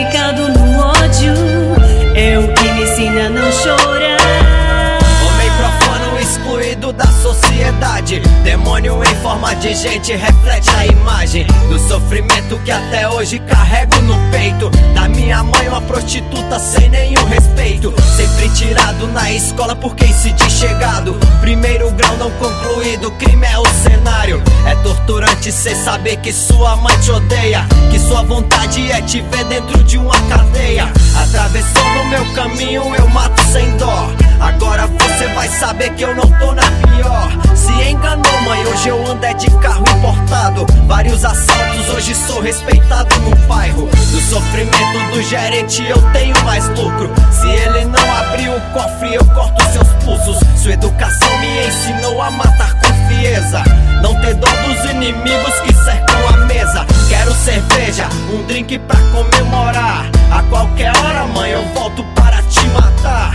petrificado no ódio, é o que me ensina a não chorar. Homem profano excluído da sociedade, demônio em forma de gente reflete a imagem do sofrimento que até hoje carrego no peito. Da minha mãe uma prostituta sem nenhum respeito, sempre tirado na escola por quem se diz chegado. Primeiro grau não concluído, crime é o cenário. É torturante cê saber que sua mãe te odeia, que sua vontade é te ver dentro de uma cadeia. Atravessou no meu caminho, eu mato sem dó. Agora você vai saber que eu não tô na pior. Se enganou mãe, hoje eu ando é de carro importado. Vários assaltos, hoje sou respeitado no bairro. Do sofrimento do gerente eu tenho mais lucro. Se ele não abrir o cofre eu corto seus pulsos. Sua educação me ensinou a matar com frieza, não ter dó dos inimigos que cercam a mesa. Quero cerveja, um drink pra comemorar. A qualquer hora mãe eu volto para te matar.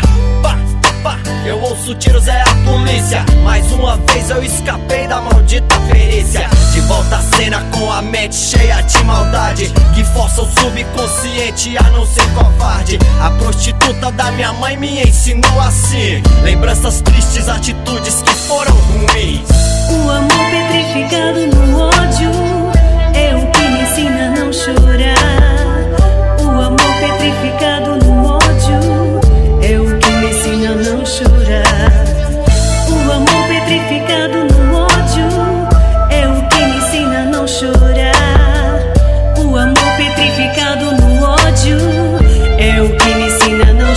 Eu ouço tiros, é a polícia. Mais uma vez eu escapei da maldita perícia. De volta à cena com a mente cheia de maldade, que força o subconsciente a não ser covarde. A prostituta da minha mãe me ensinou assim: lembranças tristes, atitudes que foram ruins. O amor petrificado no ódio é o que me ensina a não chorar. O amor petrificado no ódio é o que me ensina a não chorar. O amor petrificado no ódio é o que me ensina a não chorar. O amor petrificado no ódio é o que me ensina a não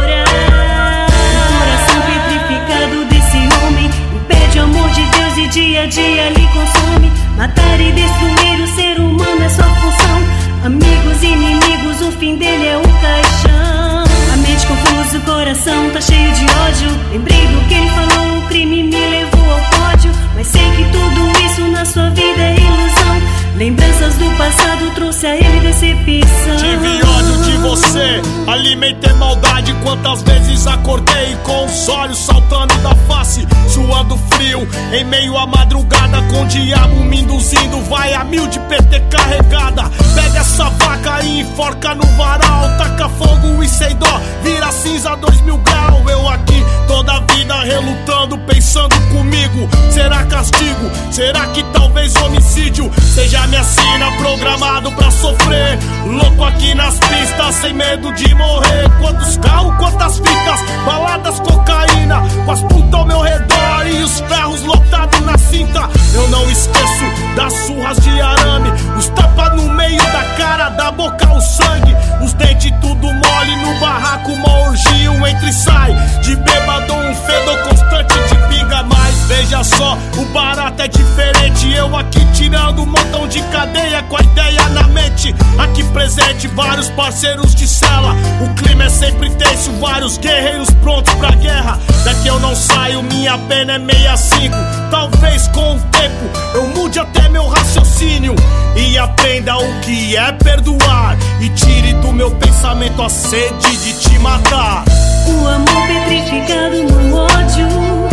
chorar. O coração petrificado desse homem impede o amor de Deus e dia a dia lhe consome. Matar e destruir o ser humano é sua função. Amigos e inimigos, o fim dele é o caixão. A mente confusa, o coração tá cheio de ódio. Lembrei do que ele falou, o crime me levou ao pódio. Mas sei que tudo isso na sua vida é ilusão. Lembranças do passado trouxe a ele decepção. Tive ódio de você, alimentei maldade. Quantas vezes acordei com os olhos saltando da face, suando frio em meio à madrugada, com o diabo me induzindo. Vai a 1000 de PT carregada. Pega essa vaca e enforca no varal. Taca fogo e sem dó, vira cinza 2000 graus. Eu aqui toda a vida relutando, pensando comigo. Será castigo? Será que talvez homicídio seja minha sina, programado pra sofrer? Louco aqui nas pistas, sem medo de morrer. Quantos carros, quantas fitas, baladas, cocaína, com as putas ao meu redor e os ferros lotados na cinta. Eu não esqueço das surras de arame, os tapas no meio da cara, da boca o sangue, os dentes tudo mole no barraco, uma orgia, um entra e sai. De bêbado um fedor constante de pinga. Mas veja só, o barato é diferente. Eu aqui tirando um montão de cadeia com a ideia na mente. Aqui presente, vários parceiros de cela. O clima é sempre tenso, vários guerreiros prontos pra guerra. Daqui eu não saio, minha pena é 65. Talvez com o tempo eu mude até meu raciocínio e aprenda o que é perdoar, e tire do meu pensamento a sede de te matar. O amor petrificado no ódio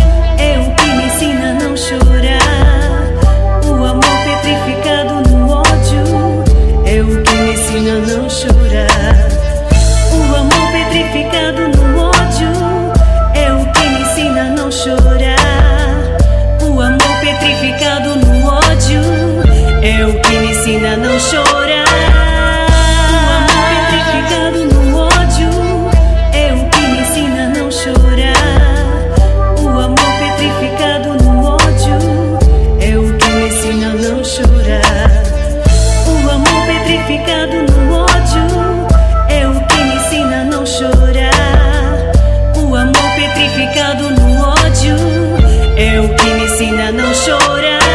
é o que me ensina a não chorar. O amor petrificado no ódio é o que me ensina a não chorar. O amor petrificado no ódio é o que me ensina a não chorar. O amor petrificado no ódio é o que me ensina a não chorar. O amor petrificado no ódio é o que me ensina a não chorar. O amor petrificado no ódio é o que me ensina a não chorar. O amor petrificado no ódio é o que me ensina a não chorar. O amor petrificado no ódio é o que me ensina a não chorar.